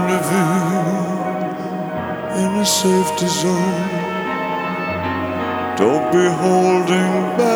rendezvous in a safety zone. Don't be holding back.